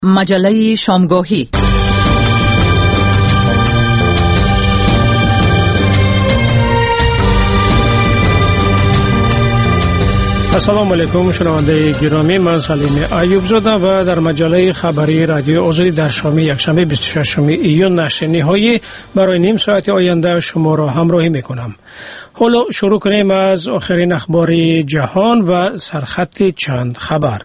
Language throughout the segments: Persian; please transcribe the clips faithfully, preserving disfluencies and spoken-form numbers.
مجله شامگاهی. السلام علیکم شنونده گرامی، من سلیم ایوب زاده و در مجله خبری رادیو آزادی در شام یکشنبه بیست و ششم ایون نشر نهایی برای نیم ساعت آینده شما را همراهی میکنم. حالا شروع کنیم از آخرین اخبار جهان و سرخط چند خبر.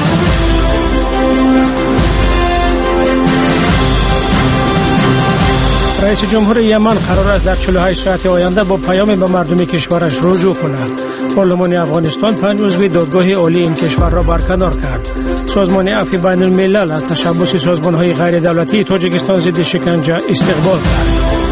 رئیس جمهور یمن قرار است در چهل و هشت ساعت آینده با پیام به مردم کشورش رجوع کند. پارلمان افغانستان پنج عضو دادگاه عالی این کشور را برکنار کرد. سازمان عفو بین الملل از تشبث سازمان‌های غیر دولتی تاجیکستان ضد شکنجه استقبال کرد.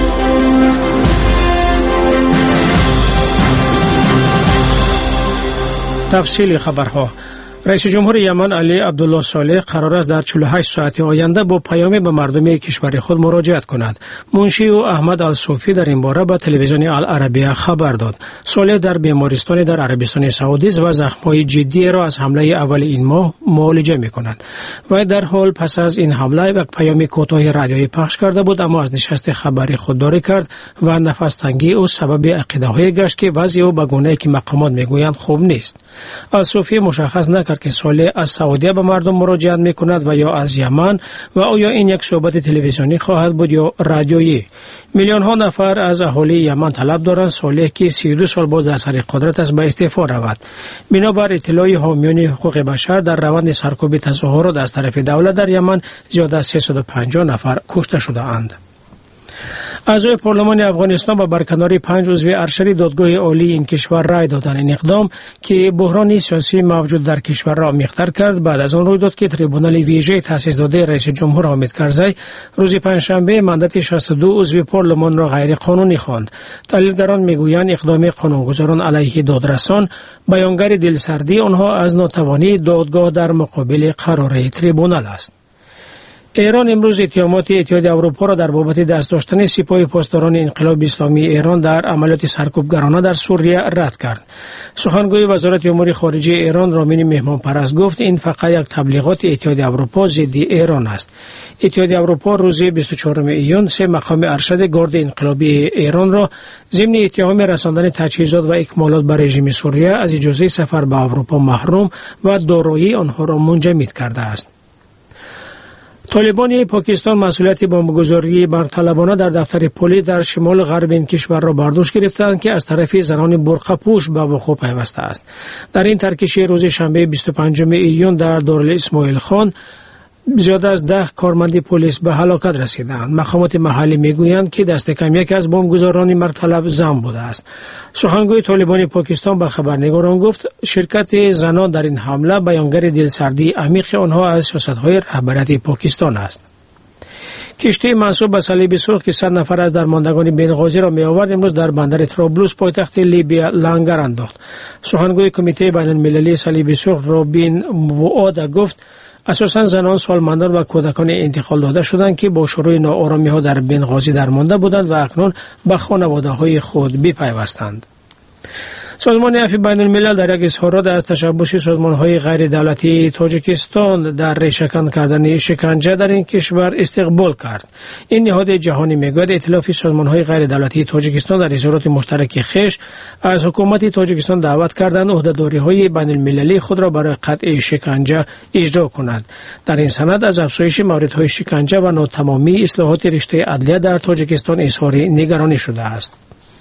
تفصیل خبرها. رئیس جمهور یمن علی عبدالله صالح قرار است در چهل و هشت ساعت آینده با پیام به مردم کشور خود مراجعت کند. منشی و احمد الصوفی در این باره به تلویزیون العربیه خبر داد. صالح در بیمارستان در عربستان سعودی و زخم‌های جدی را از حمله اول این ماه معالجه می‌کند. و در حال پس از این حمله یک پیام کوتاه رادیویی پخش کرده بود، اما از نشست خبری خودداری کرد و نفس تنگی او سبب عقیده‌های گشت که وضع او به گونه‌ای که مقامات میگویند خوب نیست. الصوفی مشخص نکرد که صالح از سعودی به مردم مراجعت میکند و یا از یمن و آیا این یک صحبت تلویزیونی خواهد بود یا رادیویی. میلیون ها نفر از اهالی یمن طلب دارند صالح که سی و دو سال باز در سر قدرت است به استعفا رود. بنابر اطلاع حامیان حقوق بشر در روند سرکوب تظاهرات از طرف دولت در یمن زیاد از سیصد و پنجاه نفر کشته شده اند. اعضای پارلمان افغانستان با برکناری پنج عضو ارشد دادگاه عالی این کشور رای دادند. این اقدام که بحران سیاسی موجود در کشور را عمیق‌تر کرد بعد از آن روی داد که تریبونال ویژه تأسیس داده رئیس جمهور حامد کرزی روز پنجشنبه ماندت شصت و دو عضو پارلمان را غیر قانونی خواند. تحلیلگران میگویند اقدام قانونگذاران علیه دادرسان بیانگر دلسردی آنها از ناتوانی دادگاه در مقابل قرار تریبونال است. ایران امروز اتهامات اتحادیه اروپا را در بابت دست داشتن سپاه پاسداران انقلاب اسلامی ایران در عملیات سرکوبگرانه در سوریه رد کرد. سخنگوی وزارت امور خارجه ایران رامین مهمانپرست گفت این فقط یک تبلیغات اتحادیه اروپا ضد ایران است. اتحادیه اروپا روز بیست و چهارم ایون سه مقام ارشد گارد انقلابی ایران را ضمن اتهام رساندن تجهیزات و اکمالات به رژیم سوریه از اجازه سفر به اروپا محروم و دارایی آنها را منجمد کرده است. طالبان پاکستان مسئولیت بمبگذاری برطلبانه در دفتر پلیس در شمال غرب این کشور را بر دوش گرفتند که از طرف زنان برقع پوش به وقوع پیوسته است. در این ترکشی روز شنبه بیست و پنجم ایون در دارالاسماعیل خان زیاد از ده کارمند پلیس به هلاکت رسیدند. مقامات محلی میگویند که دست کم یک از بمبگذاران مرطلب زن بوده است. سخنگوی طالبان پاکستان به خبرنگاران گفت شرکت زنان در این حمله بیانگر دلسردی عمیق آنها از سیاست‌های رهبریت پاکستان است. کشتی منسوب به صلیب سرخ که صد نفر از درماندگان بنغازی را می‌آورد امروز در بندر طرابلس پایتخت لیبیا لنگر انداخت. سخنگوی کمیته بین المللی صلیب سرخ رابین وعاد گفت اساساً زنان، سالمندان و کودکان انتقال داده شدند که با شروع ناآرامی‌ها در بنغازی درمانده بودند و اکنون به خانواده‌های خود بپیوستند. سازمان عفو بین الملل در یک اظهارات از تشبث سازمان‌های غیر دولتی تاجیکستان در ریشه‌کن کردن شکنجه در این کشور استقبال کرد. این نهاد جهانی میگوید ائتلاف سازمان‌های غیر دولتی تاجیکستان در اظهارات مشترک خویش از حکومت تاجیکستان دعوت کردند عهده‌داری‌های بین المللی خود را برای قطع شکنجه اجرا کند. در این سند از افزایش موردهای شکنجه و ناتمامی اصلاحات رشته عدلیه در تاجیکستان اظهار نگرانی شده است.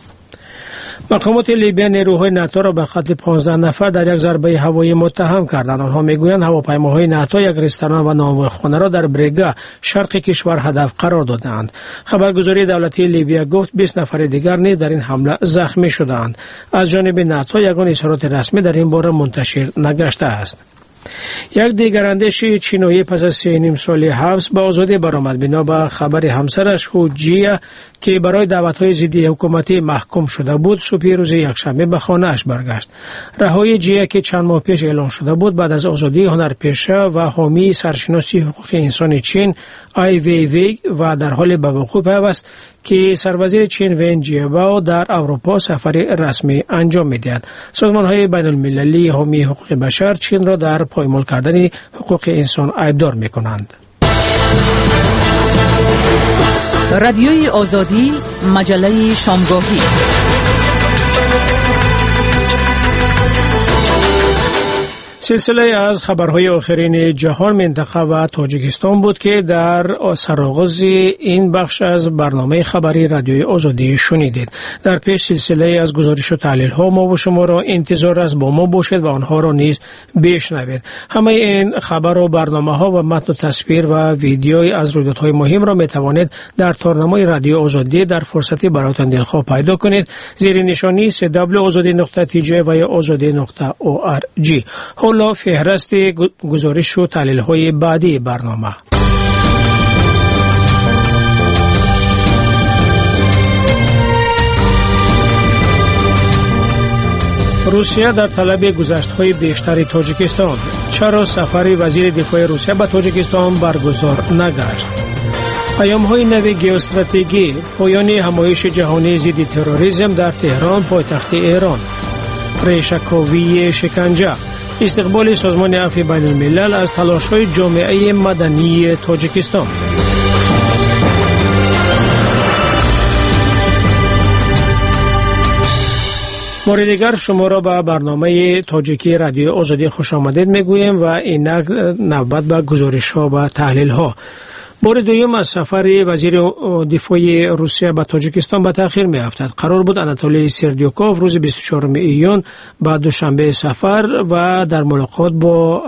مقامات لیبیا نیروهای ناتو را به قتل پانزده نفر در یک ضربه هوایی متهم کردند. آنها میگویند هواپیماهای ناتو یک رستوران و نانوایخانه را در برگا شرق کشور هدف قرار دادند. خبرگزاری دولتی لیبیا گفت بیست نفر دیگر نیز در این حمله زخمی شدند. از جانب ناتو یگان اظهارات رسمی در این باره منتشر نگشته است. یک دیگر اندیش چینایی پس از سه نیم سال حبس به آزادی برآمد. بنا به خبر همسرش هو جیا که برای دعوت‌های ضد حکومتی محکوم شده بود صبح روز یکشنبه به خانه‌اش برگشت. رهایی جیا که چند ماه پیش اعلان شده بود بعد از آزادی هنرپیشه و حامی سرشناسی حقوق انسان چین آی وی وی و در حال به وقوع پیوست که سروزیر چین ون جیاباو در اروپا سفر رسمی انجام می‌دهد. سازمان‌های بین‌المللی حامی حقوق بشر چین را در پایمال کردن حقوق انسان عیبدار می‌کنند. رادیوی آزادی، مجله شامگاهی. سلسله از خبرهای آخرین جهان، منطقه و تاجیکستان بود که در سرآغاز این بخش از برنامه خبری رادیوی آزادی شنیدید. در پیش سلسله از گزارش و تحلیل ها ما و شما را انتظار است با ما باشید و آنها را نیز بشنوید. همه این خبر و برنامه ها و متن و تصویر و ویدیوی از رویدادهای مهم را می توانید در تارنمای رادیو آزادی در فرصتی برایتان دلخواه پیدا کنید زیر نشانی دبلیو آزادی نقطه تی جی و یا آزادی نقطه او آر جی. حالا فهرست گزارش و تحلیل های بعدی برنامه. روسیه در طلب گذشت‌های بیشتری تاجیکستان. چرا سفر وزیر دفاع روسیه به تاجیکستان برگزار نگشت؟ پیام‌های نوی گئوستراتژی، پایان همایش جهانی ضد تروریسم در تهران پایتخت ایران، ریشه‌کاوی شکنجه، استقبال سازمان عفو بین الملل از تلاش‌های جامعه مدنی تاجیکستان. مورد دیگر شما را به برنامه تاجیکی رادیو آزادی خوش آمدید میگوییم و اینک نوبت به گزارش‌ها و تحلیل‌ها. بار دوم از سفر وزیر دفاع روسیه به تاجیکستان به تأخیر می افتد. قرار بود آناتولی سردیوکوف روز بیست و چهارم ایون بعد دوشنبه سفر و در ملاقات با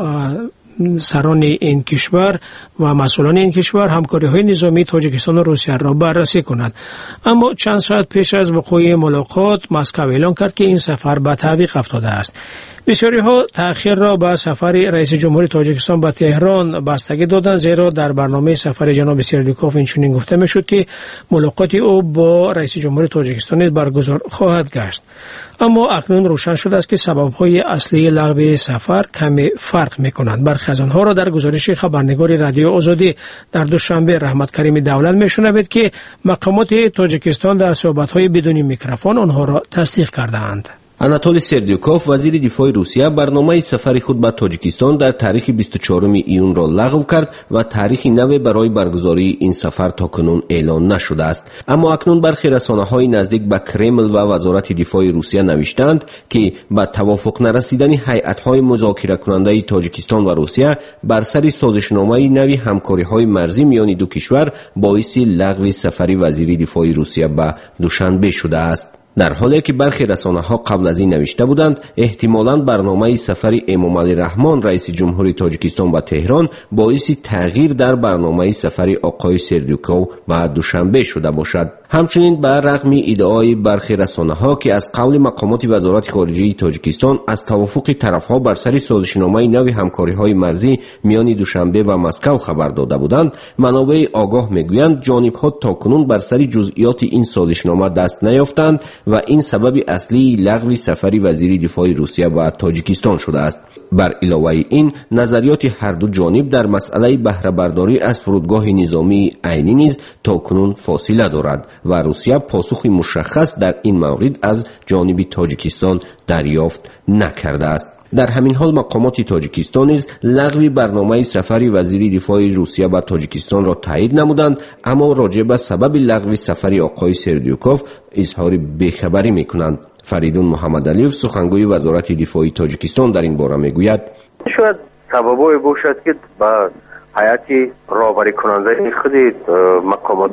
سران این کشور و مسئولان این کشور همکاری های نظامی تاجیکستان و روسیه را بررسی کند. اما چند ساعت پیش از وقوع ملاقات مسکو اعلام کرد که این سفر به تعویق افتاده است. بسیاری ها تأخیر را به سفر رئیس جمهوری تاجیکستان به تهران بستگی دادند، زیرا در برنامه سفر جناب سردیوکوف اینچنین گفته میشد که ملاقات او با رئیس جمهوری تاجیکستان نیز برگزار خواهد گشت. اما اکنون روشن شده است که سبب‌های اصلی لغو سفر کمی فرق می‌کنند. برخی از آنها را در گزارش خبرنگار رادیو آزادی در دوشنبه رحمت کریم دولت می‌شنوید که مقامات تاجیکستان در صحبت‌های بدون میکروفون آنها را تصدیق کردند. آناتولی سردیوکوف وزیر دفاع روسیه برنامه سفر خود به تاجیکستان در تاریخ بیست و چهارم ایون را لغو کرد و تاریخ نو برای برگزاری این سفر تاکنون اعلان نشده است. اما اکنون برخی رسانه‌های نزدیک به کرمل و وزارت دفاع روسیه نوشتند که با توافق نرسیدن هیئت‌های مذاکره کننده تاجیکستان و روسیه بر سر سازشنامه نوی همکاری‌های مرزی میان دو کشور باعث لغو سفر وزیر دفاع روسیه به دوشنبه شده است. در حالی که برخی رسانه‌ها قبل از این نوشته بودند احتمالاً برنامه سفر امامعلی رحمان رئیس جمهوری تاجیکستان به تهران باعث تغییر در برنامه سفر آقای سردیوکوف به دوشنبه شده باشد. همچنین بر رغم ادعای برخی رسانه‌ها که از قول مقامات وزارت خارجه تاجیکستان از توافق طرف‌ها بر سر سازشنامه نوی همکاری‌های مرزی میان دوشنبه و مسکو خبر داده بودند، منابع آگاه می‌گویند جانب‌ها تاکنون بر سر جزئیات این سازشنامه دست نیافتند و این سبب اصلی لغو سفر وزیر دفاع روسیه به تاجیکستان شده است. بر علاوه این نظریات هر دو جانب در مسئله بهره برداری از فرودگاه نظامی عینی نیز تاکنون فاصله دارد و روسیه پاسخی مشخص در این مورد از جانب تاجیکستان دریافت نکرده است. در همین حال مقامات تاجیکستان نیز لغو برنامه سفر وزیر دفاع روسیه به تاجیکستان را تایید نمودند، اما راجع به سبب لغو سفر آقای سردیوکوف اظهار بیخبری میکنند. فریدون محمدعلیوف سخنگوی وزارت دفاع تاجیکستان در این باره میگوید شاید سببی باشد که با هیئت راهبری کننده خود مقامات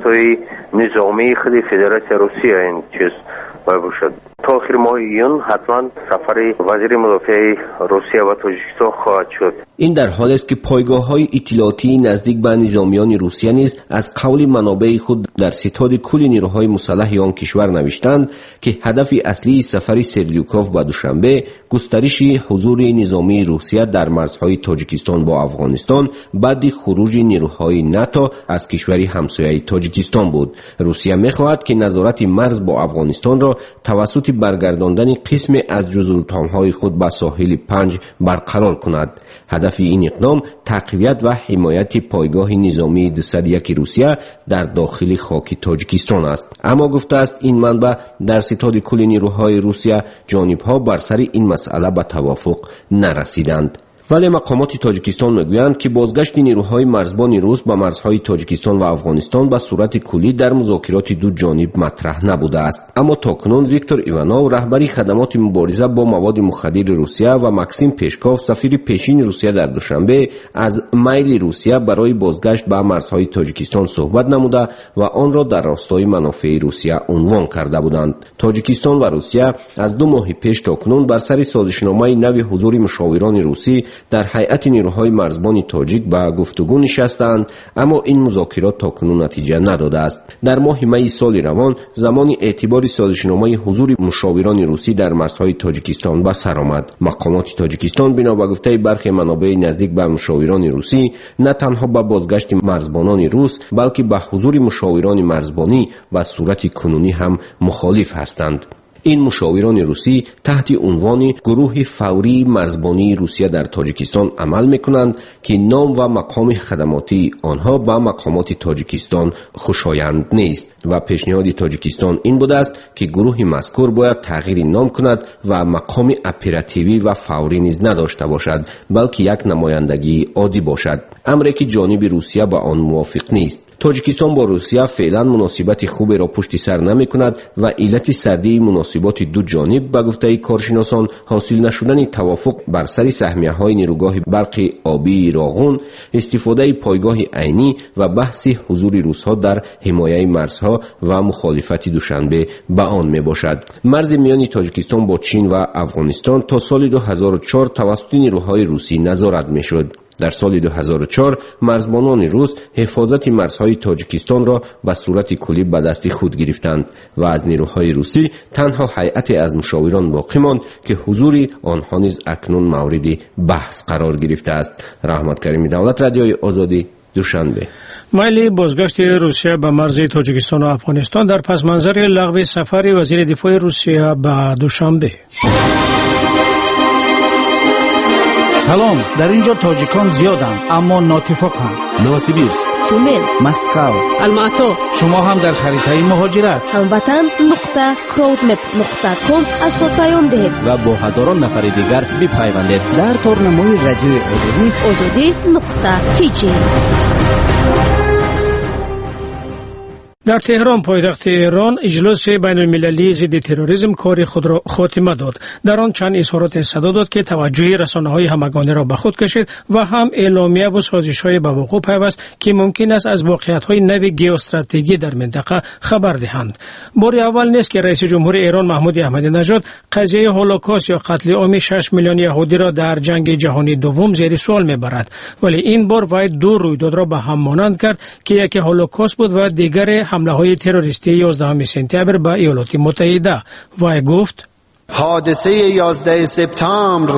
نظامی خود فدراسیون روسیه این چیز باشد. تا آخر ماه ایون حتما سفر وزیر مدافع روسیه و تاجیکستان خواهد شد. این در حالی است که پایگاه‌های اطلاعاتی نزدیک به نظامیان روسیه نیز از قول منابع خود در ستاد کل نیروهای مسلح آن کشور نوشتند که هدف اصلی سفر سردیوکوف به دوشنبه گسترش حضور نظامی روسیه در مرزهای تاجیکستان با افغانستان بعد خروج نیروهای ناتو از کشوری همسایه تاجیکستان بود. روسیه می‌خواهد که نظارت مرز با افغانستان را توسط برگرداندن قسم از جزرودهای خود به ساحل پنج برقرار کند. هدف این اقدام تقویت و حمایت پایگاه نظامی دویست و یک روسیه در داخل خاک تاجیکستان است. اما گفته است این منبع در ستاد کل نیروهای روسیه جانبها بر سر این مسئله به توافق نرسیدند. ولی مقامات تاجیکستان میگویند که بازگشت نیروهای مرزبان روس به مرزهای تاجیکستان و افغانستان به صورت کلی در مذاکرات دو جانب مطرح نبوده است. اما تاکنون ویکتور ایوانوو رهبری خدمات مبارزه با مواد مخدر روسیه و ماکسیم پشکوف سفیر پیشین روسیه در دوشنبه از میل روسیه برای بازگشت به مرزهای تاجیکستان صحبت نموده و آن را در راستای منافع روسیه عنوان کرده بودند. تاجیکستان و روسیه از دو ماه پیش تاکنون بر سر سازشنامه نوی حضور مشاوران روسی در هیئت نیروهای مرزبان تاجیک به گفتگو نشستند، اما این مذاکرات تاکنون نتیجه نداده است. در ماه می سال روان زمان اعتبار سازشنامه حضور مشاوران روسی در مرزهای تاجیکستان به سر آمد. مقامات تاجیکستان بنا به گفته برخی منابع نزدیک به مشاوران روسی نه تنها به بازگشت مرزبانان روس بلکه به حضور مشاوران مرزبانی و صورت کنونی هم مخالف هستند. این مشاوران روسی تحت عنوان گروه فوری مرزبانی روسیه در تاجیکستان عمل میکنند که نام و مقام خدماتی آنها با مقامات تاجیکستان خوشایند نیست و پیشنهاد تاجیکستان این بوده است که گروه مذکور باید تغییر نام کند و مقام اپراتیوی و فوری نیز نداشته باشد بلکه یک نمایندگی عادی باشد، امری که جانب روسیه با آن موافق نیست. تاجیکستان با روسیه فعلا مناسبت خوبی را پشت سر نمی کند و علت سردی مناسبات دو جانب به گفته کارشناسان حاصل نشدن توافق بر سر سهمیه های نیروگاه برق آبی راغون، استفاده پایگاه عینی و بحث حضور روس‌ها در حمایت مرزها و مخالفت دوشنبه به آن می باشد. مرز میان تاجیکستان با چین و افغانستان تا سال دو هزار و چهار توسط نیروهای روسی نظارت می شد. در سال دو هزار و چهار مرزبانان روس حفاظت مرزهای تاجیکستان را به صورت کلی به دست خود گرفتند و از نیروهای روسی تنها هیئت از مشاوران باقی ماند که حضور آنها نیز اکنون مورد بحث قرار گرفته است. رحمت کریمی، دولت رادیوی آزادی، دوشنبه. میل بازگشت روسیه به مرز تاجیکستان و افغانستان در پس منظر لغو سفر وزیر دفاع روسیه به دوشنبه. سلام، در اینجا تاجیکان زیادند اما ناتفاقند. نوسیبیرسک، تومن، مسکو، الماتو. شما هم در خریطه مهاجرت هموطن نقطه کراودمپ نقطه کام از خود پیام دهید و با هزاران نفر دیگر بپیوندید در تورنمای رادیوی آزادی آزادی نقطه تی جی. در تهران پایتخت ایران اجلاس بین المللی ضد تروریسم کار خود را خاتمه داد. در آن چند اظهارات صدا داد که توجه رسانه‌های همگانی را به خود کشید و هم اعلامیه و سازش‌های به وقوع پیوست که ممکن است از واقعیت‌های نوی ژئواستراتژی در منطقه خبر دهند. بار اول نیست که رئیس جمهور ایران محمود احمدی نژاد قضیه هولوکاست یا قتل عام شش میلیون یهودی را در جنگ جهانی دوم زیر سوال میبرد، ولی این بار وی دو رویداد را به هم مانند کرد که یکی هولوکاست بود و دیگر حمله های تروریستی یازدهم سپتامبر به ایالات متحده. وی گفت حادثه یازده سپتامبر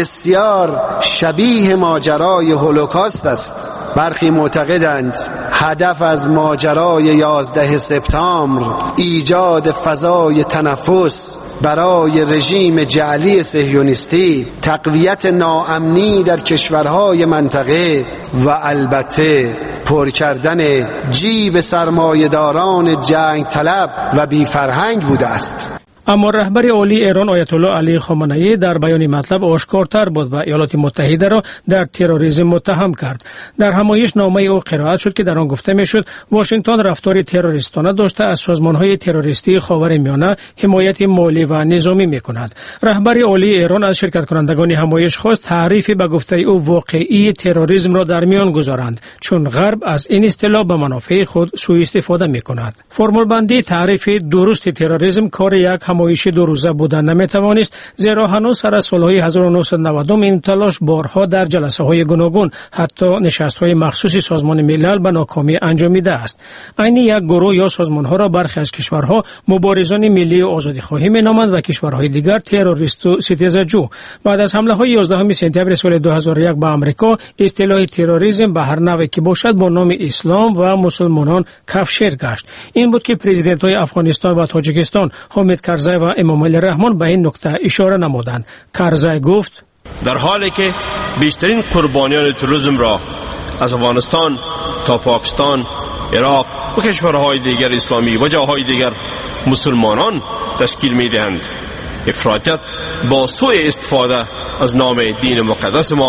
بسیار شبیه ماجرای هولوکاست است. برخی معتقدند هدف از ماجرای یازده سپتامبر ایجاد فضای تنفس برای رژیم جعلی صهیونیستی، تقویت ناامنی در کشورهای منطقه و البته پر کردن جیب سرمایه‌داران جنگ طلب و بی فرهنگ بوده است. اما رهبر عالی ایران آیت الله علی خامنه‌ای در بیان مطلب آشکارتر بود و ایالات متحده را در تروریسم متهم کرد. در همایش نامه او قرائت شد که در آن گفته میشد واشنگتن رفتار تروریستانه داشته از سازمان‌های تروریستی خاورمیانه حمایت مالی و نظامی می‌کند. رهبر عالی ایران از شرکت کنندگان همایش خواست تعریف به گفته او واقعی تروریسم را در میان گذارند، چون غرب از این اصطلاح به منافع خود سوء استفاده می‌کند. فرمول بندی تعریف درست تروریسم کار یک همایش دو روزه بودن نمیتوانست، زیرا هنوز سر از سالهای هزار و نهصد و نود این تلاش بارها در جلسه های گوناگون حتی نشست های مخصوص سازمان ملل به ناکامی انجامیده است. عین یک گروه یا سازمان ها را برخی از کشورها مبارزان ملی و آزادی خواهی می نامند و کشورهای دیگر تروریست و ستیزجو. بعد از حمله های یازدهم سپتامبر سال دو هزار و یک به آمریکا اصطلاح تروریسم به هر نوعی که باشد با نام اسلام و مسلمانان کفشیر گشت. این بود که پرزیدنت های افغانستان و تاجیکستان حامد کرزی و امامعلی رحمان به این نکته اشاره نمودند. کرزی گفت در حالی که بیشترین قربانیان تروریسم را از افغانستان تا پاکستان، عراق و کشورهای دیگر اسلامی و جاهای دیگر مسلمانان تشکیل می دهند، افراطیت با سوء استفاده از نام دین مقدس ما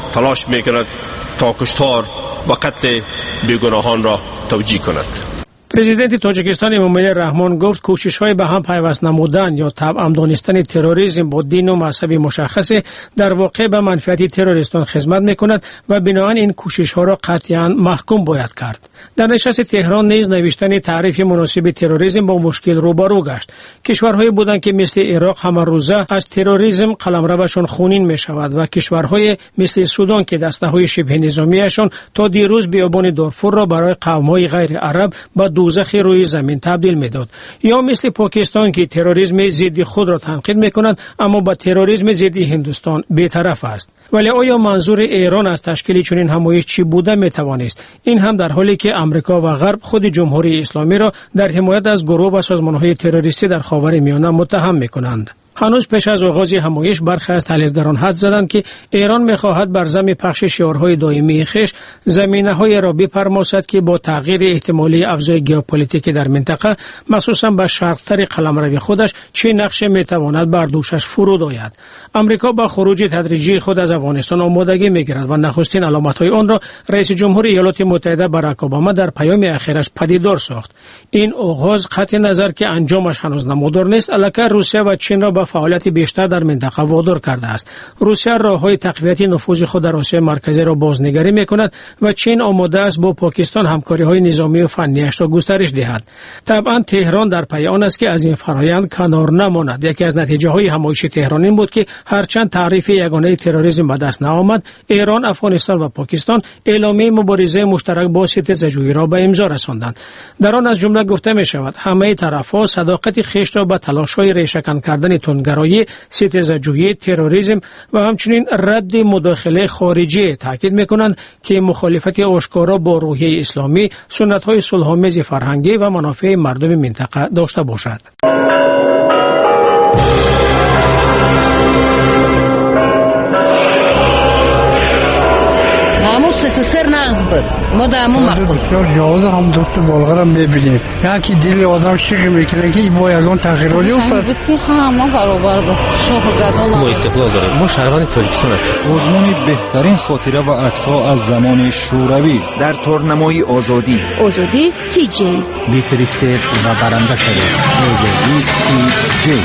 تلاش میکند تا کشتار و قتل بیگناهان را توجیه کند. پرزیدنت تاجیکستان امامعلی رحمان گفت کوشش‌های به هم پیوست نمودن یا توأم دانستن تروریسم با دین و مذهب مشخص در واقع به منفعت تروریستان خدمت می‌کند و بنابراین این کوشش‌ها را قطعاً محکوم باید کرد. در نشست تهران نیز نوشتن تعریف مناسب تروریسم با مشکل روبرو گشت. کشورهایی بودند که مثل عراق همه روزه از تروریسم قلمروشان خونین می‌شود و کشورهای مثل سودان که دسته‌های شبه نظامیشان تا دیروز بیابان دارفور را برای قوم‌های غیر عرب با دوزخ روی زمین تبدیل می‌داد، یا مثل پاکستان که تروریسم ضد خود را تنقید می‌کند اما با تروریسم ضد هندوستان بی‌طرف است. ولی آیا منظور ایران از تشکیل چنین همایش چی بوده می‌توانست؟ این هم در حالی که امریکا و غرب خود جمهوری اسلامی را در حمایت از گروه و سازمان‌های تروریستی در خاورمیانه متهم می‌کنند. هنوز پیش از آغاز همایش برخی از تحلیلگران حد زدند که ایران می‌خواهد بر ضمن پخش شعارهای دائمی خویش زمینه‌های را بپرماسد که با تغییر احتمالی افزای ژئوپلیتیکی در منطقه مخصوصا به شرق‌تر قلمرو خودش چه نقشه می‌تواند بر دوشش فرود آید. آمریکا با خروج تدریجی خود از افغانستان آمادگی می‌گیرد و نخستین علامت‌های آن را رئیس جمهور ایالات متحده باراک اوباما در پیام اخیرش پدیدار ساخت. این آغاز قطع نظر که انجامش هنوز نمودار نیست، البته روسیه و چین را فعالیت بیشتر در منطقه وادار کرده است. روسیه راه‌های تقویت نفوذ خود در آسیا مرکزی را بازنگری می‌کند و چین آماده است با پاکستان همکاری‌های نظامی و فنیش را گسترش دهد. طبعا تهران در پی آن است که از این فرآیند کنار نماند. یکی از نتیجه‌های همایش تهران این بود که هرچند تعریف یگانه تروریسم به دست نآمد، ایران، افغانستان و پاکستان اعلامیه مبارزه مشترک با ستیزجویی را به امضا رساندند. در آن از جمله گفته می‌شود همه طرف‌ها صداقت خویش را به تلاش‌های ریشه‌کن کردن گرایی، ستیزجویی، تروریسم و همچنین رد مداخله خارجی تاکید می‌کنند که مخالفت آشکارا با روحیه اسلامی، سنت‌های صلح‌آمیز فرهنگی و منافع مردم منطقه داشته باشد. سر نقض بود ما در همون مقبول یازده هم دکتر بالغرم میبینیم یکی دل آدم شیخ میکنه که با یگان تغییراتی افتاد بود که همه برابر بود شاه گدام ما استقلال داریم. ما شهروند تاجیکستان هستیم. آزمون بهترین خاطره و عکس‌ها از زمان شوروی در تورنمای آزادی آزادی تی جی بفرستید و برنده شدید. آزادی تی جی.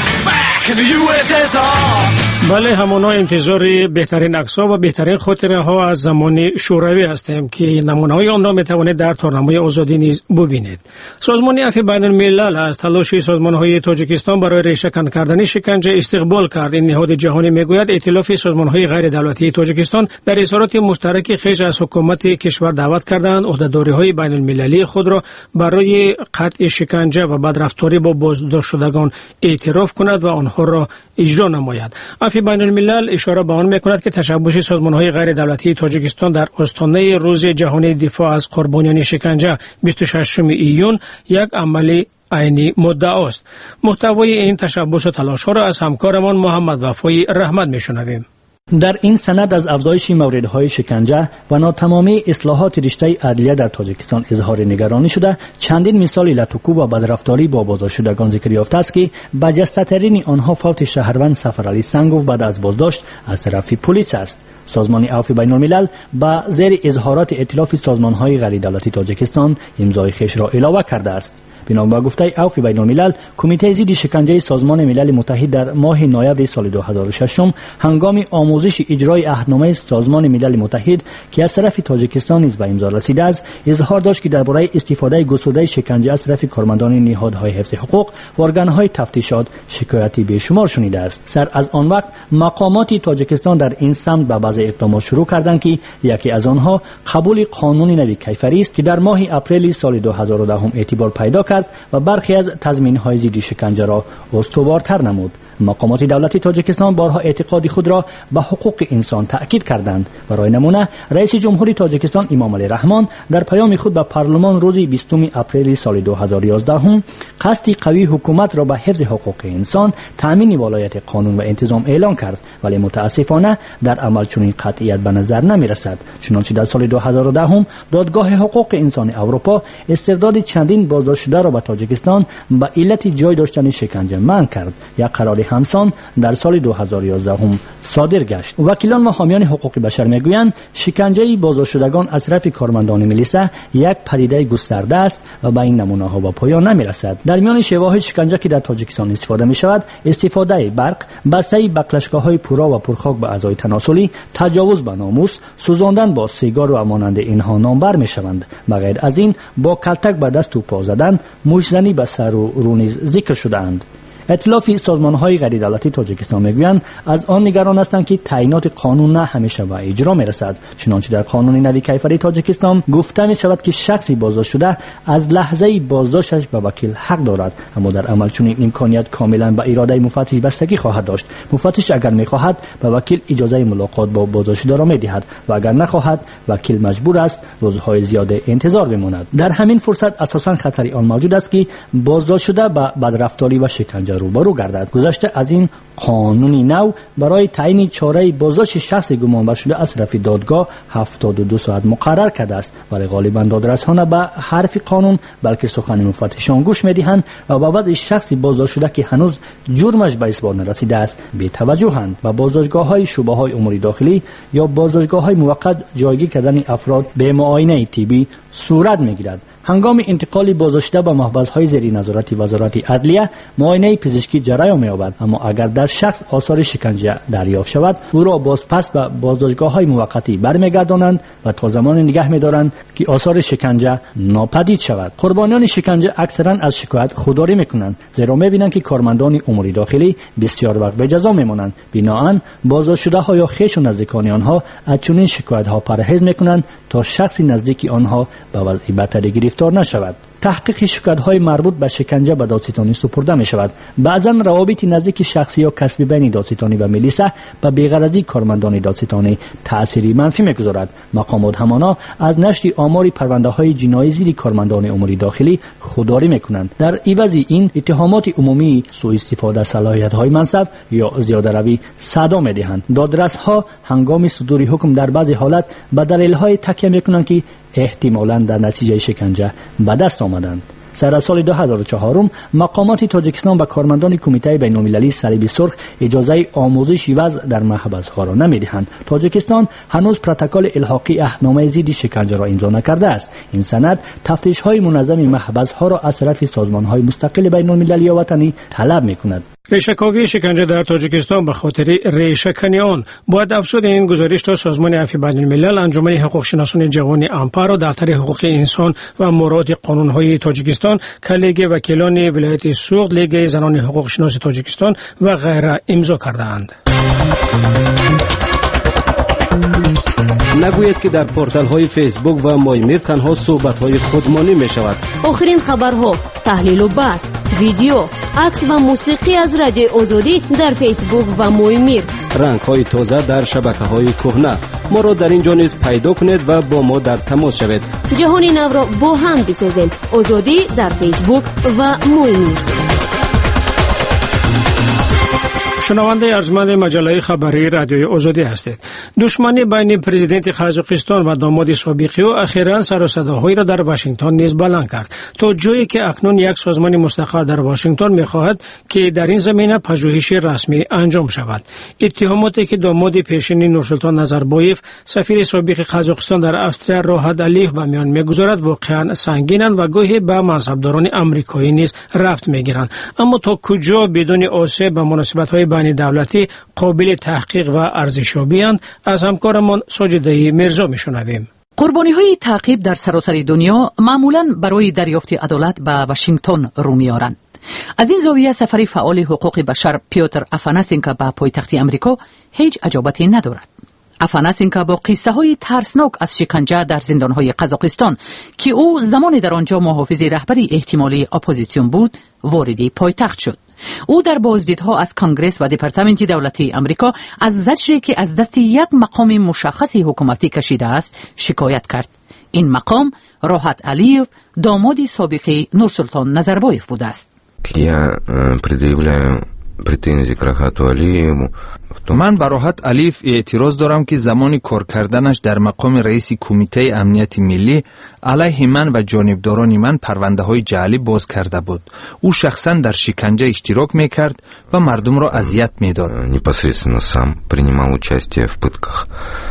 بله، همانا انتظار بهترین عکس‌ها و بهترین خاطره ها از زمان شوروی هستیم که نمونه های آن را میتوانید در تورنمای آزادی نیز ببینید. سازمان عفو بین الملل از تلاش سازمان های تاجیکستان برای ریشه‌کن کردن شکنجه استقبال کرد. این نهاد جهانی میگوید ائتلاف سازمان های غیر دولتی تاجیکستان در اظهارات مشترک خویش از حکومت کشور دعوت کردند عهده‌داری های بین المللی خود را برای قطع شکنجه و بدرفتاری با بازداشت شدگان اعتراف کند و آنها را اجرا نماید. عفو بین الملل اشاره به آن میکند که تشبث سازمان‌های غیر دولتی تاجیکستان در آستانه روز جهانی دفاع از قربانیان شکنجه بیست و ششم ایون یک عملی عینی مدعا است. محتوای این تشبث و تلاش‌ها را از همکارمان محمد وفای رحمت میشنویم. در این سند از افزایش موردهای شکنجه و ناتمامی اصلاحات رشته عدلیه در تاجیکستان اظهار نگرانی شده. چندین مثال لطوکو و بدرفتاری با بازداشت شدگان ذکر یافته است که برجسته‌ترین آنها فوت شهروند سفرعلی سنگوف بعد از بازداشت از طرف پلیس است. سازمان عفو بین الملل با زیر اظهارات ائتلاف سازمان‌های غیر دولتی تاجیکستان امضای خویش را علاوه کرده است. بنا به گفته عفو بین الملل، کمیته ضد شکنجه سازمان ملل متحد در ماه نوامبر سال دو هزار و شش هنگام آموزش اجرای عهدنامه سازمان ملل متحد که از طرف تاجیکستان نیز به امضا رسیده است، اظهار داشت که درباره استفاده گسترده شکنجه از طرف کارمندان نهادهای حفظ حقوق و ارگانهای تفتیشات شکایتی بیشمار شنیده است. سر از آن وقت مقامات تاجیکستان در این سمت به بعض اقدامات شروع کردند که یکی از آنها قبول قانون نوی کیفری است که در ماه اپریل سال دو هزار و ده اعتبار پیدا کرد و برخی از تضمین‌های ضد شکنجه را استوارتر نمود. مقامات دولتی تاجیکستان بارها اعتقاد خود را به حقوق انسان تأکید کردند. برای نمونه رئیس جمهوری تاجیکستان امامعلی رحمان در پیام خود به پارلمان روز بیستم اپریل سال دو هزار و یازده قصد قوی حکومت را به حفظ حقوق انسان، تامین ولایت قانون و انتظام اعلان کرد، ولی متاسفانه در عمل چنین قطعیت به نظر نمی رسد. چنانچه در سال دو هزار و ده دادگاه حقوق انسان اروپا استرداد چندین بازداشت شده را به تاجیکستان به علت جای داشتن شکنجه منع کرد. یک قرار همسان در سال دو هزار و یازده هم صادر گشت. وکیلان و حامیان حقوق بشر میگویند شکنجه بازداشتگان از طرف کارمندان ملیسا یک پدیده گسترده است و به این نمونه ها به پایان نمیرسد. در میان شیوه‌های شکنجه که در تاجیکستان استفاده می شود، استفاده برق، بسته بقلشگاه‌های پورا و پرخاک به اعضای تناسلی، تجاوز به ناموس، سوزاندن با سیگار و مانند اینها نامبر می شوند. بغیر از این با کلتک به دست و پا زدن، مشت‌زنی به سر و رو نیز ذکر شده‌اند. ائتلاف سازمان‌های غیر دولتی تاجیکستان میگویند از آن نگران هستند که تعیینات قانون نه همیشه به اجرا میرسد. چنانچه در قانون نوی کیفری تاجیکستان گفته می شود که شخصی بازداشت شده از لحظه بازداشتش به وکیل حق دارد، اما در عمل چنین امکانیت کاملا به اراده مفتش بستگی خواهد داشت. مفتش اگر میخواهد به وکیل اجازه ملاقات با بازداشتشده را میدهد و اگر نخواهد وکیل مجبور است روزهای زیاده انتظار بماند. در همین فرصت اساسا خطری آن موجود است که بازداشت شده به بدرفتاری و شکنجه روبرو گردد. گذشته از این قانونی نو برای تعیین چاره بازداشت شخص گمانبر شده از طرف دادگاه هفتاد و دو ساعت مقرر کرده است، ولی غالبا دادرسان به حرف قانون بلکه سخن مفتشان گوش میدهند و با وضع شخصی بازداشت شده که هنوز جرمش به اثبات نرسیده است بی توجهند و بازداشتگاه‌های شعبه‌های امور داخلی یا بازداشتگاه‌های موقت جایگیر کردن افراد به معاینه طبی صورت میگیرد. هنگام انتقال بازداشته به محبس‌های زیر نظارت وزارت عدلیه معاینه پزشکی جریان می‌یابد، اما اگر در شخص آثار شکنجه دریافت شود او را بازپس به بازداشتگاه‌های موقتی برمیگردانند و تا زمان نگه می‌دارند که آثار شکنجه ناپدید شود. قربانیان شکنجه اکثرا از شکایت خودداری می‌کنند، زیرا می‌بینند که کارمندان امور داخلی بسیار وقت به جزا می‌مانند. بنابراین بازداشت‌شده‌ها یا خویش و نزدیکان آنها از چنین شکایت‌ها پرهیز می‌کنند تا شخصی نزدیک آنها به وضع بدتری گرفتار نشود. تحقیق شکایت‌های مربوط به شکنجه به دادستانی سپرده می شود. بعضاً روابط نزدیک شخصی یا کسبی بین دادستانی و ملیسا به بی‌غرضی کارمندان دادستانی تأثیری منفی می‌گذارد. مقامات همانا از نشر آمار پرونده‌های جنایی زیر کارمندان امور داخلی خودداری می‌کنند. در عوض این اتهامات عمومی سوء استفاده از صلاحیت‌های منصب یا زیاده‌روی صدا می‌دهند. دادرس‌ها هنگام صدور حکم در بعضی حالت به دلایل‌های تکیه می‌کنند که احتمالاً در نتیجه شکنجه به دست آمدند. سر سال دو هزار و چهار مقامات تاجیکستان به کارمندان کمیته بین‌المللی صلیب سرخ اجازه آموزش وضع در محبس‌ها را نمی‌دهند. تاجیکستان هنوز پروتکل الحاقی عهدنامه ضد شکنجه را امضا نکرده است. این سند تفتیش‌های منظم محبس‌ها را از طرف سازمان‌های مستقل بین‌المللی و وطنی طلب می‌کند. ریشه‌کاوی شکنجه در تاجیکستان به خاطر ریشه‌کنی آن باید افزود این گزارش تا سازمان عفو بین‌الملل، انجمن حقوق‌شناسان جوان امپارا، دفتر حقوق انسان و مراعات قانون‌های تاجیکستان، لیگ وکیلان ولایت سوغد، لیگ زنان حقوق‌شناس تاجیکستان و غیره امضا کردند. نگوید که در پورتال های فیسبوک و مایمیر تنها صحبت های خودمانی می شود. آخرین خبرها، تحلیل و بحث، ویدیو، عکس و موسیقی از رادیو آزادی در فیسبوک و مایمیر. رنگ های تازه در شبکه های کهنه. ما را در اینجا نیز پیدا کنید و با ما در تماس شوید. جهان نو را با هم بسازیم. آزادی در فیسبوک و مایمیر. شنونده ارجمند مجله خبری رادیوی آزادی هستید. دشمنی بین پرزیدنت قزاقستان و داماد سابق او اخیراً سر و صداهایی را در واشنگتن نیز بلند کرد، تا جایی که اکنون یک سازمان مستقل در واشنگتن می‌خواهد که در این زمینه پژوهش رسمی انجام شود. اتهاماتی که داماد پیشین نورسلطان نظربایف، سفیر سابق قزاقستان در استرالیا راحت علیف به میان می‌گذارد واقعاً سنگینند و گاهی به منصبداران آمریکایی نیز ربط می‌گیرند. اما تا کجا بدون آسیب به مناسبت‌های بین دولتی قابل تحقیق و ارزشیابی‌اند، از همکارمان ساجده میرزا میشنویم. قربانی‌های تعقیب در سراسر دنیا معمولاً برای دریافت عدالت به واشنگتن رو می‌آورند. از این زاویه سفر فعال حقوق بشر پیوتر افاناسینکا به پایتخت آمریکا هیچ عجابتی ندارد. افاناسینکا با قصه های ترسناک از شکنجه در زندانهای قزاقستان که او زمانی در آنجا محافظ رهبری احتمالی اپوزیسیون بود وارد پایتخت شد. او در بازدیدها از کانگرس و دپارتمنت دولتی آمریکا از زجری که از دست یک مقام مشخص حکومتی کشیده است شکایت کرد. این مقام راحت علیف، داماد سابق نورسلطان نظربایف بوده است. Я предъявляю претензий к Рахату Алиеву. من با راحت علیف اعتراض دارم که زمان کار کردنش در مقام رئیس کمیته امنیت ملی علیه من و جانبداران من پرونده های جعلی باز کرده بود. او شخصا در شکنجه اشتراک میکرد و مردم را اذیت میداد. Непосредственно сам принимал участие в пытках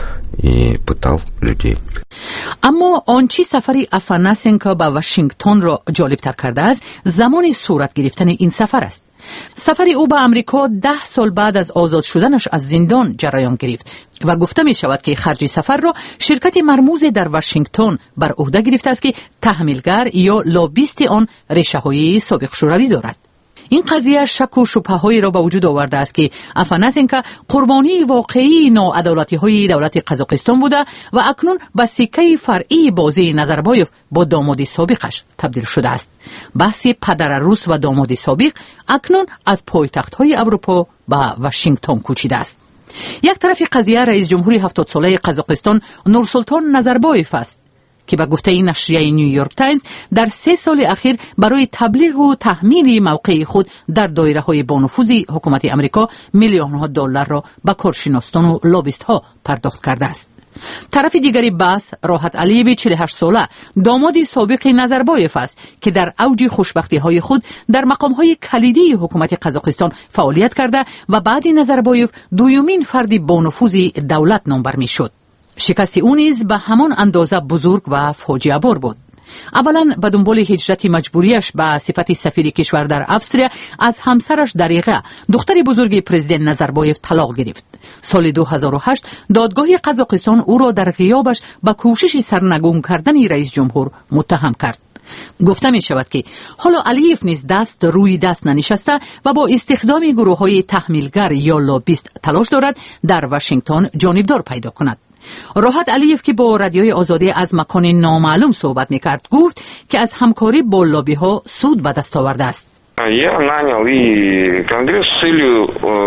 и пытал людей. اما آنچه سفری افاناسینکا به واشنگتن را جالبتر کرده است زمان صورت گرفتن این سفر است. سفر او به امریکا ده سال بعد از آزاد شدنش از زندان جریان گرفت و گفته می شود که خرج سفر را شرکت مرموز در واشنگتن بر عهده گرفته است که تحمیلگر یا لابیست آن ریشه های سابق شوروی دارد. این قضیه شک و شبهه‌ای را به وجود آورده است که افاناسینکا قربانی واقعی ناعدالتی‌های دولت قزاقستان بوده و اکنون به سکه فرعی بازی نظربایف با داماد سابقش تبدیل شده است. بحث پدر روس و داماد سابق اکنون از پایتخت‌های اروپا به واشنگتن کوچیده است. یک طرف قضیه رئیس جمهوری هفتاد ساله قزاقستان نورسلطان نظربایف است که به گفته نشریه نیویورک تایمز در سه سال اخیر برای تبلیغ و تحمیل موقع خود در دایره های بانفوذ حکومت امریکا میلیون ها دلار را به کارشناسان و لابیست ها پرداخت کرده است. طرف دیگری بحث راحت علیوی چهل و هشت ساله داماد سابق نظربایف است که در اوج خوشبختی های خود در مقام های کلیدی حکومت قزاقستان فعالیت کرده و بعد نظربایف دومین فرد بانفوذ دولت نامبر می شد. شکست او نیز به همان اندازه بزرگ و فاجعه بار بود. اولا به دنبال هجرت مجبوریش به صفت سفیر کشور در افسریا از همسرش دریغه دختر بزرگ پرزیدنت نظربایف طلاق گرفت. سال دو هزار و هشت دادگاه قزاقستان او را در غیابش به کوشش سرنگون کردن رئیس جمهور متهم کرد. گفته می شود که حالا علیف نیز دست روی دست ننشسته و با استخدام گروه های تحمیلگر یا لابیست تلاش دارد در واشنگتن جانبدار پیدا کند. راحت علیف که با رادیوی آزادی از مکان نامعلوم صحبت میکرد گفت که از همکاری با لابی ها سود به دست آورده است. Я нанял и Конгресс с целью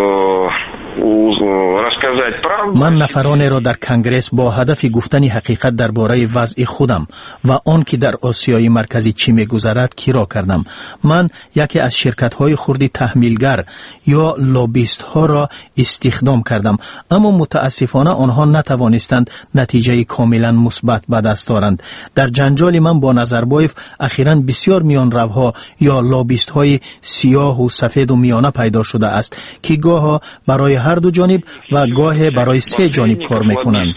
рассказать правду. من نفران را در کنگرس با هدف گفتن حقیقت درباره وضع خودم و آن که در آسیای مرکزی چی می‌گذرد کیرا کردم. من یکی از شرکت‌های خردی تحمیلگر یا لابیست‌ها را استخدام کردم، اما متاسفانه آنها نتوانستند نتیجه کاملا مثبت به دست آورند. در جنجال من با نظربایف اخیراً بسیار میان روها یا لابیست‌های سیاه و سفید و میانه پیدا شده است که گاه برای هر دو جانب و گاه برای سه جانب کار میکنند.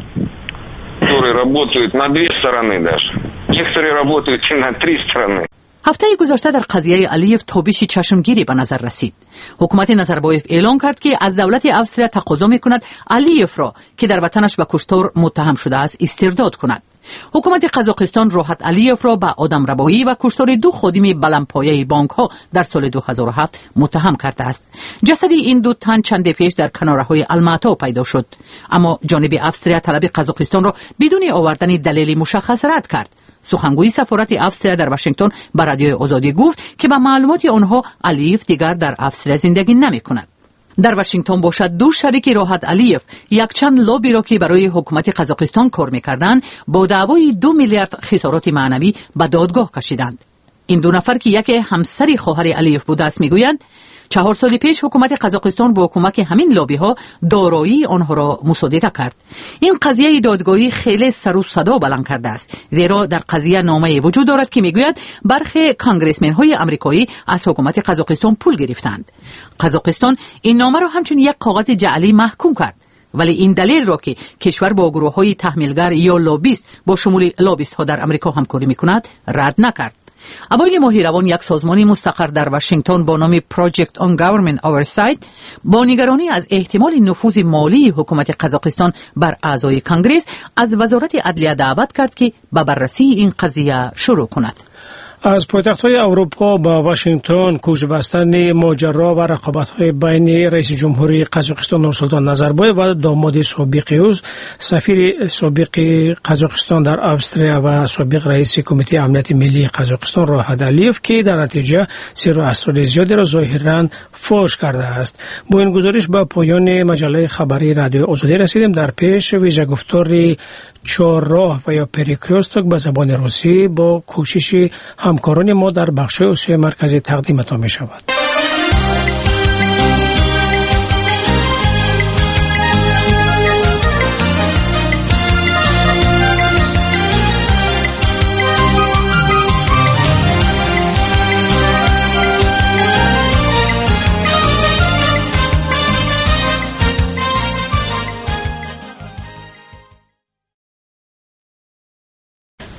هفته گذشته در قضیه علیف تابش چشمگیری به نظر رسید. حکومت نظربایف اعلان کرد که از دولت افسریا تقاضا میکند علیف را که در وطنش به کشتار متهم شده است استرداد کند. حکومت قزاقستان راحت علیف را به آدمربایی و کشتار دو خادم بلندپایه بانک ها در سال دو هزار و هفت متهم کرده است. جسد این دو تن چند پیش در کناره‌های الماتا پیدا شد، اما جانب افسریا طلب قزاقستان را بدون آوردن دلیل مشخص رد کرد. سخنگوی سفارت افسریا در واشنگتن به رادیوی آزادی گفت که به معلومات آنها علیف دیگر در افسریا زندگی نمی‌کند. در واشنگتن باشد دو شریک راحت علیف یک چند لابی را که برای حکومت قزاقستان کار می‌کردند با دعوای دو میلیارد خسارات معنوی به دادگاه کشیدند. این دو نفر که یکی همسر خواهر علیف بوده است میگویند چهار سال پیش حکومت قزاقستان با کمک همین لابی ها دارایی آنها را مصادره کرد. این قضیه دادگاهی خیلی سر و صدا بلند کرده است، زیرا در قضیه نامه وجود دارد که میگوید برخی کانگرسمن های آمریکایی از حکومت قزاقستان پول گرفتند. قزاقستان این نامه را همچون یک کاغذ جعلی محکوم کرد، ولی این دلیل را که کشور با گروه های تحمیلگر یا لابیست با شمول لابیست ها در آمریکا همکاری میکند رد نکرد. اوایل ماه روان یک سازمان مستقر در واشنگتن با نام Project on Government Oversight با نگرانی از احتمال نفوذ مالی حکومت قزاقستان بر اعضای کانگرس از وزارت عدلیه دعوت کرد که به بررسی این قضیه شروع کند. از پایتخت‌های اروپا با واشنگتن کوچ بستن ماجرا و رقابت‌های بین رئیس جمهوری قزاقستان نورسلطان نظربایف و داماد سابق او سفیر سابق قزاقستان در افسریا و سابق رئیس کمیته امنیت ملی قزاقستان راحت علیف که در نتیجه سر و اسرار زیادی را ظاهراً فاش کرده است. با این گزارش به پایان مجله خبری رادیو آزادی رسیدیم. در پیش ویژه گفتاری چهار راه و یا پریکروستوک به زبان روسی با کوشش همکاران ما در بخش آسیای مرکزی تقدیمتان می شود.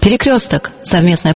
Перекресток. Совместная